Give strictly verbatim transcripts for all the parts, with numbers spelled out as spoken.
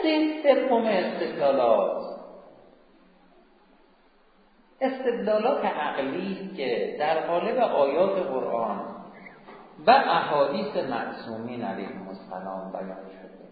دسته سوم استدلالات استدلالات عقلی که در قالب آیات قرآن و احادیث معصومین علیهم السلام بیان شده.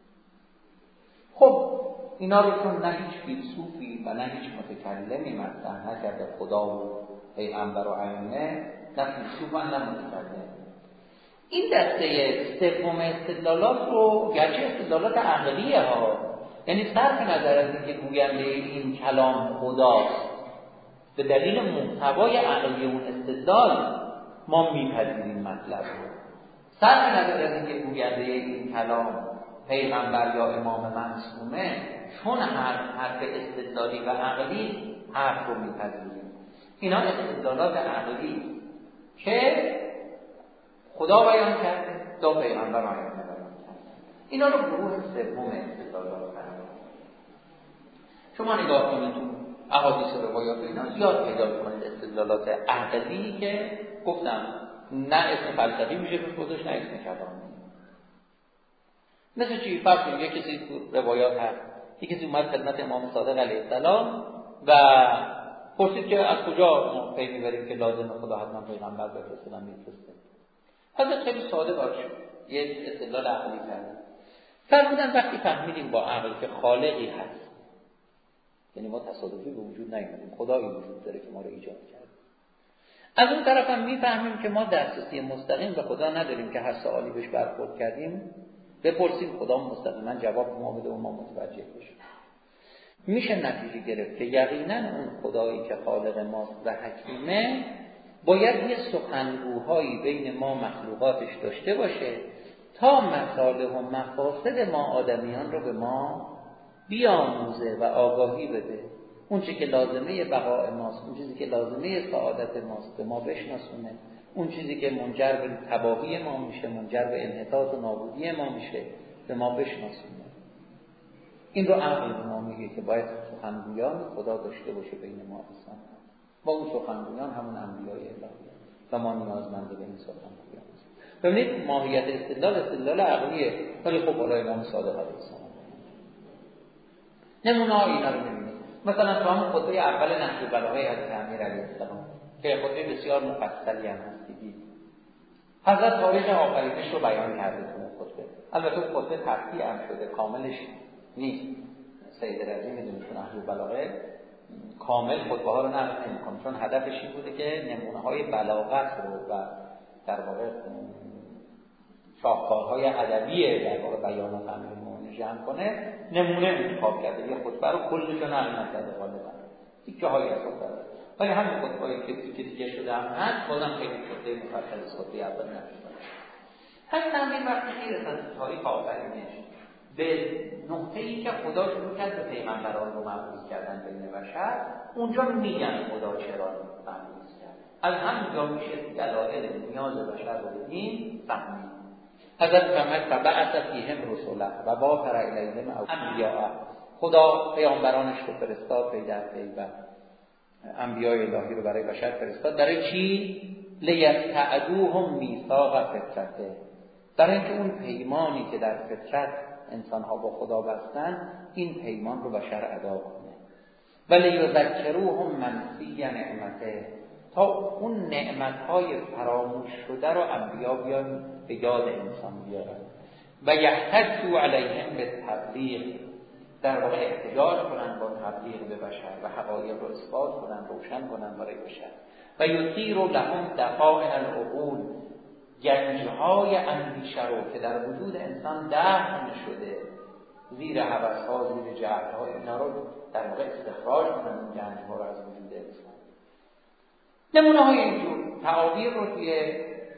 خب اینا رو چون نه هیچ فیلسوفی و نه هیچ متکلمی مطرح نکرده، خدا و پیغمبر و ائمه، نه فیلسوف و نه متکلم، این دسته سوم استدلالات رو گرچه استدلالات عقلیه ها، یعنی صرف نظر از اینکه گوینده این کلام خداست، به دلیل محتوای عقلی اون استدلال ما میپذیریم مطلب رو. صرف نظر از اینکه گوینده این کلام پیغمبر یا امام معصومه، چون حرف حرف استدلالی و عقلی حرف رو میپذیریم. اینا استدلالات عقلی که خدا بیان کرده، دا پیغمبر بیان کرده. اینا رو گروه سوم استدلالات قرار. شما نگاه کنید تو احادیث و روایات اینا زیاد پیدا کنید استدلالات عقلی که گفتم نه اسم فلسفی میشه روش گذاشت، نه اسم کلامی. مثل چی؟ فرض کنید یک کسی تو روایات هست، یک کسی اومد خدمت امام صادق علیه السلام و پرسید که از کجا ما پی میبریم که لازم خدا حتما پیغمبر بفرسته و میفرسته. حضرت خیلی ساده باشه، یک استدلال عقلی کرد. فرمودن وقتی فهمیدیم با عقل که خالقی هست، یعنی ما تصادفی به وجود نیومدیم، خدایی وجود داره که ما رو ایجاد کرد. از اون طرف هم میفهمیم که ما دسترسی مستقیم به خدا نداریم که هر سوالی بهش برخورد کردیم بپرسیم خدا مستقیما جواب ما بده و ما متوجه بشیم. میشه نتیجه گرفت که یقینا اون خدایی که خالق ماست و حکیمه باید یه سخنگوهایی بین ما مخلوقاتش داشته باشه تا مصالح و مفاسد ما آدمیان رو به ما بیاموزه و آگاهی بده. اون چیزی که لازمه بقای ماست، اون چیزی که لازمه سعادت ماست به ما بشناسونه، اون چیزی که منجر به تباهی ما میشه، منجر به انحطاط و نابودی ما میشه به ما بشناسونه. این رو عقل به ما میگه که باید سخنگویان خدا داشته باشه بین ما انسان. با اون سخنگویان همون انبیاء الهی و ما نیازمند به این سخنگویان هستیم. ببینید ماهیت استدلال استدلال عقلیه، ولی خب بالای امام صادق علیه السلام نمونه ها اینا رو میبینید. مثلا تو همون خطبه اول نهج البلاغه حضرت امیر علیه السلام که خطبه بسیار مفصلی هم هست دیدید، حضرت تاریخ آفرینش رو بیان کرده تو اون خطبه. البته اون خطبه تفصیل هم شده، کاملش نیست. سید رضی میدونید تو نهج البلاغه کامل خطبه ها رو نقل نمی‌کنه، چون هدفش این بوده که نمونه های بلاغت رو و در واقع شاهکارهای ادبی در واقع بیان و تمرین جمع کنه. نمونه انتخاب کرده، یه خطبه رو کلش رو نقل نکرده غالبا، تیکه هایی از خطبه، ولی همین خطبه‌ای که تیکه تیکه شده هم هست بازم خیلی شده مفصل از خطبه اول نشده. همین همین وقتی میرسه از تاریخ آفرینش به نقطه‌ای که خدا شروع کرد به پیغمبران رو مبعوث کردن بین بشر، اونجا میگن خدا چرا مبعوث کرد. از همونجا میشه دلایل نیاز بشر رو به دین فهمید. حضرت محمد فبعث فیهم رسوله و باعث الیهم انبیاء، خدا پیامبرانش رو فرستاد پی در پی و انبیاء الهی رو برای بشر فرستاد. برای چی؟ لیستعدوهم میثاق فطرته، برای اینکه اون پیمانی که در فطرت انسان‌ها با خدا بستن این پیمان رو بشر ادا کنه. ولی یذکروهم منسی نعمته، تا اون نعمت‌های فراموش شده رو انبیا بیان به یاد انسان بیارن. و یحتجوا علیهم بالتبلیغ، در واقع احتجاج کنن با تبلیغ به بشر و حقایق رو اثبات کنن، روشن کنن برای بشر. و یثیر لهم دفائع العقول، گنج‌های اندیشه رو که در وجود انسان دفن شده زیر هوس‌ها، زیر جهل‌ها، اینا رو در واقع استخراج کنن، این گنج‌ها رو از وجود انسان. نمونه‌های اینجور تعابیر رو توی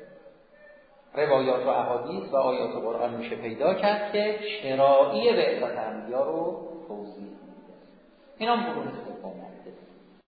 روایات و احادیث و آیات قرآن میشه پیدا کرد که شرایع بعثت انبیا رو توضیح میده. اینا هم گروه